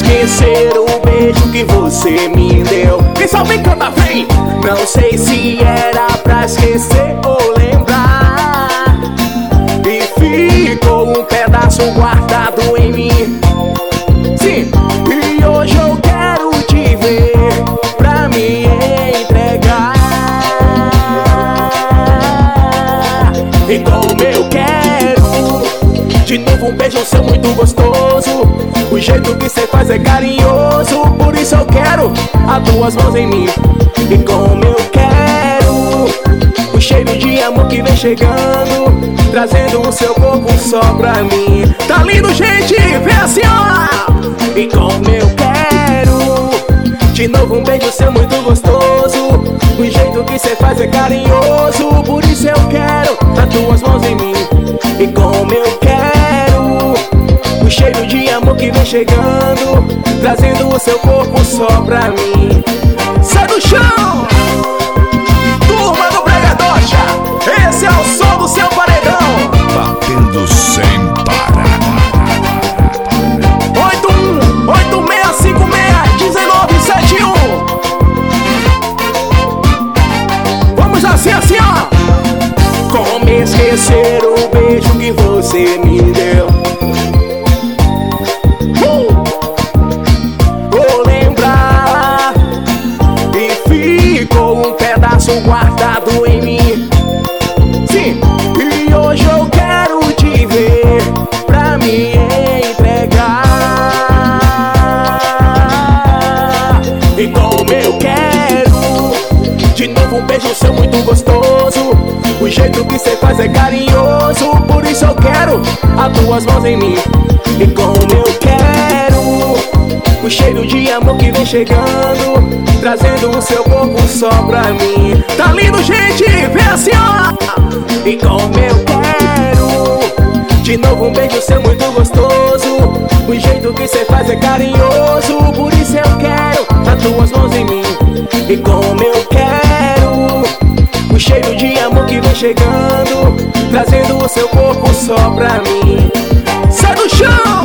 esquecer o beijo que você me deu. Quem sabe canta, vem! Não sei se era pra esquecer ou lembrar, e ficou um pedaço guardado em mim. Sim, e hoje eu quero te ver pra me entregar. E como eu quero de novo um beijo seu muito gostoso. O jeito que cê faz é carinhoso, por isso eu quero as tuas mãos em mim. E como eu quero o cheiro de amor que vem chegando, trazendo o seu corpo só pra mim. Tá lindo, gente? Vem assim, ó! E como eu quero de novo um beijo seu muito gostoso. O jeito que cê faz é carinhoso, por isso eu quero as tuas mãos em mim. E como eu quero o cheiro de amor que vem chegando, trazendo o seu corpo só pra mim. Sai do chão! Turma do Bregadocha, esse é o som do seu paredão. Batendo sem parar. 81-8656-1971. Vamos assim, assim, ó. Como esquecer o beijo que você me deu? Vou lembrar, e ficou um pedaço guardado em mim. Sim, e hoje eu quero te ver pra me entregar. E como eu quero de novo um beijo seu muito gostoso. O jeito que cê faz é carinhoso, por isso eu quero as tuas mãos em mim. E como eu quero o cheiro de amor que vem chegando, trazendo o seu corpo só pra mim. Tá lindo, gente? Vem assim, ó! E como eu quero de novo um beijo seu muito gostoso. O jeito que cê faz é carinhoso, por isso eu quero as tuas mãos em mim. E como eu quero o cheiro de amor que vem chegando, trazendo o seu corpo só pra mim. Sai do chão!